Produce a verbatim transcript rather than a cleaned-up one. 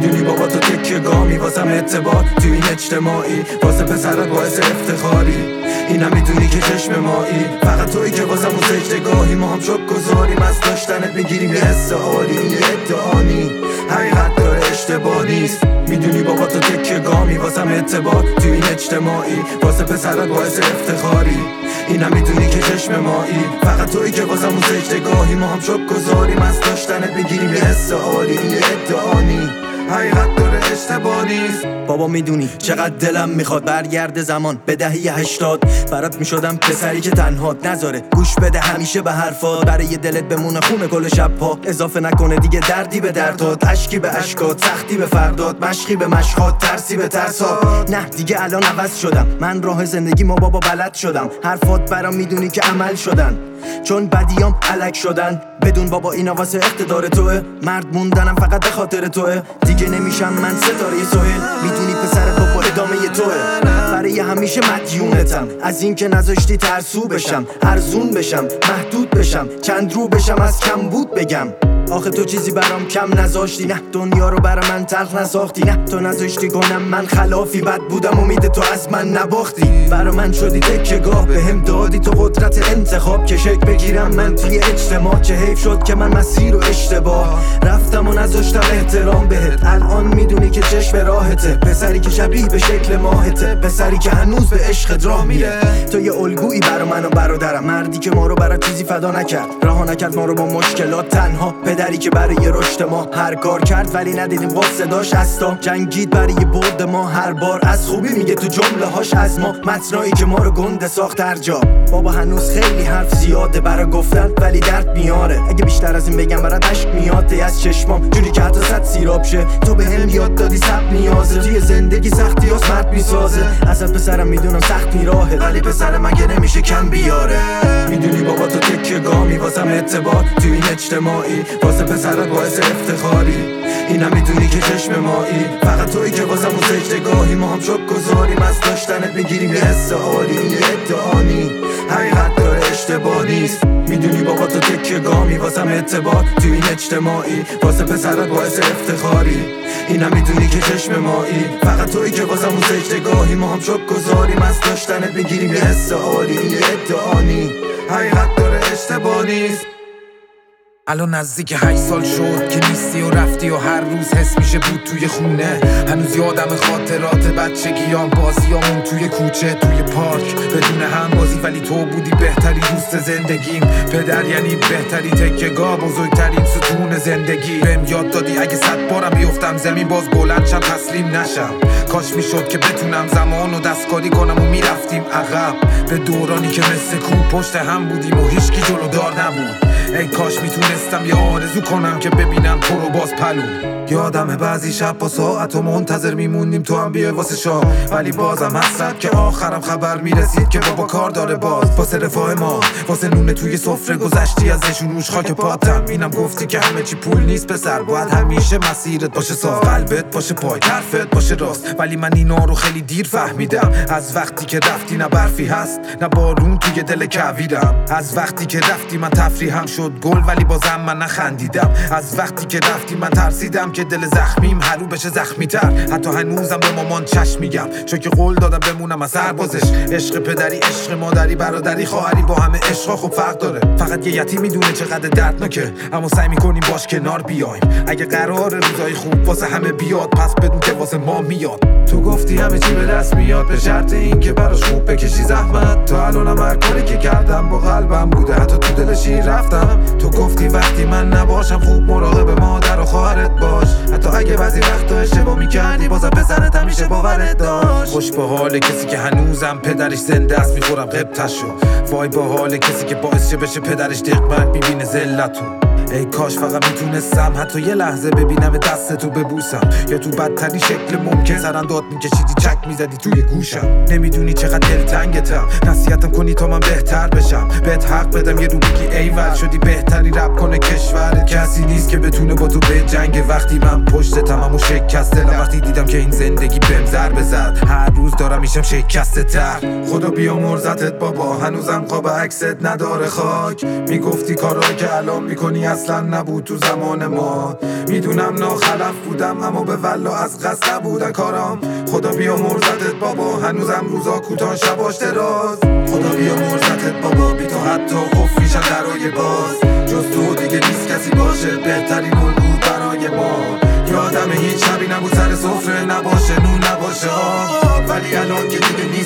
میدونی بابا تو تکیه گامی واسم اعتبار تو این اجتماعی، واسه پسرت باعث افتخاری. اینم میدونی که چشم مایی، فقط تویی که واسم اون سجدگاهی. ما هم شک گذاریم از داشتنت میگیریم یه حس عالی. این یه ادعانی حقیقت داره اشتباه نیست. میدونی بابا تو تکیه گامی واسم اعتبار تو این اجتماعی، واسه پسرت باعث افتخاری. اینم میدونی که چشم مایی، فقط تویی که واسم اون سجدگاهی. ما هم شک گذاریم از داشتنت میگیریم یه حس عالی. این یه ادعانی حقیقت داره اشتباه نیست. بابا میدونی چقدر دلم میخواد برگرده زمان به دهه هشتاد، برات میشدم پسری که تنهات نذاره گوش بده همیشه به حرفات. برای یه دلت بمونه خونه کل شب پا، اضافه نکنه دیگه دردی به دردات، اشکی به اشکات، سختی به فردات، مشقی به مشقات، ترسی به ترسات. نه دیگه الان عوض شدم، من راه زندگی ما بابا بلد شدم. حرفات برام میدونی که عمل شدن، چون بدیام علک شدن. بدون بابا اینا واسه اقتدار توه، مرد موندنم فقط به خاطر توه. دیگه نمیشم من ستاره سهیل، میدونی پسرت بابا ادامه توه. برای همیشه مدیونتم از این که نذاشتی ترسو بشم، ارزون بشم، محدود بشم، چند رو بشم از کم بود بگم. آخه تو چیزی برام کم نذاشتی، نه دنیا رو برا من تلخ نساختی، نه تو نذاشتی کنم من خلافی. بد بودم امید تو از من نباختی، برا من شدی تکیه‌گاه، به هم دادی تو قدرت انتخاب که شک بگیرم من توی اجتماع. چه حیف شد که من مسیر و اشتباه رفتم و نذاشتم احترام بهت. الان میدونی که چشم راهته، پسری که شبیه به شکل ماهته، پسری که هنوز به عشقت راه میره. تو یه الگویی برا من و برادرم، مردی که ما رو برا چیزی فدا نکرد، رها نکرد ما رو با مشکلات تنها، پدری که برای رشد ما هر کار کرد ولی ندیدیم باز صداش استا. جنگید برای برد ما هر بار، از خوبی میگه تو جمله هاش از ما، متنایی که ما رو گنده ساخت هر جا. بابا هنوز خیلی حرف زیاده برا گفتن ولی درد میاره، اگه بیشتر از این بگم برات اشک میاد از چشمام، جوری که حتی صد سیراب شه. تو به هم یاد دادی سب نیازه، توی زندگی سختی هاست مرد میسازه. ازت پسرم میدونم سخت میراهه ولی پسر من که نمیشه کم بیاره. میدونی بابا تو تکیه گامی واسم اعتبار تو این اجتماعی، واسه پسرت باعث افتخاری. اینم میدونی که چشم مایی، فقط تویی که واسم اون سجدگاهی. ما هم شک گذاریم از داشتنت میگیریم یه حس عالی. این یه ادعانی حقیقت داره اشتباه نیست. میدونی بابا تو تکیه گامی واسم اعتبار تو این اجتماعی، واسه پسرت باعث افتخاری. اینم میدونی که چشم مایی، فقط تویی که واسم اون سجدگاهی. ما هم شک گذاریم از داشتنت میگیریم یه حس عالی. این یه ادعانی حقیقت داره اشتباه نیست. الان نزدیک هشت سال شد که نیستی و رفتی و هر روز حس میشه بود توی خونه. هنوز یادم خاطرات بچگیام، بازیامون توی کوچه، توی پارک بدون هم بازی، ولی تو بودی بهتری دوست زندگیم. پدر یعنی بهتری تکیه‌گاه، بزرگترین ستون زندگی. بهم یاد دادی اگه صد بارم بیفتم زمین باز بلند شم تسلیم نشم. کاش میشد که بتونم زمان و دستکاری کنم و میرفتیم عقب به دورانی که مثل کوه پشت هم بودیم و هیچکی جلودار نبود. ای کاش میتونستم یه آرزو کنم که ببینم تو رو باز پلو. یادمه بعضی شب با ساعت و منتظر میموندیم تو هم بیای واسه شام، ولی بازم حسرت که آخرم خبر میرسید که بابا کار داره باز. واسه رفاه ما، واسه نونه توی سفره گذشتی ازشون روش خاک پاتم. اینم گفتی که همه چی پول نیست پسر، باید همیشه مسیرت باشه صاف، قلبت باشه پای، حرفت باشه راست. ولی من اینا رو خیلی دیر فهمیدم، از وقتی که رفتی نه برفی هست نه بارون توی دل کویرم. از وقتی که رفتی من تفریحم شد گل ولی بازم من نخندیدم. از وقتی که رفتی من ترسیدم که دل زخمیم هرو بشه زخمی تر. حتی هنوزم به مامان چشم میگم، چون که قول دادم بمونم از سربازش. عشق پدری، عشق مادری، برادری، خواهری، با همه عشقا خوب فرق داره. فقط یه یتیم میدونه چقدر دردناکه، اما سعی میکنیم باش کنار بیایم. اگه قرار روزای خوب واسه همه بیاد پس بدون که واسه ما میاد. تو گفتی همه چی به دست میاد به شرط این که براش خوب بکشی زحمت. تا الانم هر کاری که کردم با قلبم بوده، حتی تو دل شیر رفتم. تو گفتی وقتی من نباشم خوب مراقب مادر و خواهرت باش، حتی اگه بعضی وقتا اشتباه میکردی بازم پسرت همیشه باورت داشت. خوش به حال کسی که هنوزم پدرش زنده است میخورم قبطشو. وای با حال کسی که باعث شه بشه پدرش دقمت میبینه ذلتو. ای کاش فقط میتونستم حتی یه لحظه ببینم دستتو ببوسم، یا تو بدترین شکل ممکن سرنداد میکشیدی چک میزدی توی گوشم. نمیدونی چقدر دلتنگتم، نصیحتم کنی تا من بهتر بشم، بهت حق بدم یه رو بگی ایول شدی بهتری رپ کنه کشورت. کسی نیست که بتونه با تو به جنگ وقتی من پشتتم اما شکست دلم. وقتی دیدم که این زندگی بهم ضربه زد هر روز دارم میشم شکسته تر. خدا بیامرزتت بابا، هنوزم قاب عکست نداره خاک. میگفتی کارایی که الان میکنی از اصلا نبود تو زمان ما. میدونم ناخلف بودم اما به والله از قصد نبودن کارم. خدا بیا مرزتت بابا، هنوزم روزا کوتاه شباش دراز. خدا بیا مرزتت بابا، بی تو حتی قفل میشن درای باز. جز تو دیگه نیست کسی باشه بهترین الگو برای ما. یادم هیچ شبی نبود سر سفره نباشه نون نباشه آب، ولی الان که دیگه نیست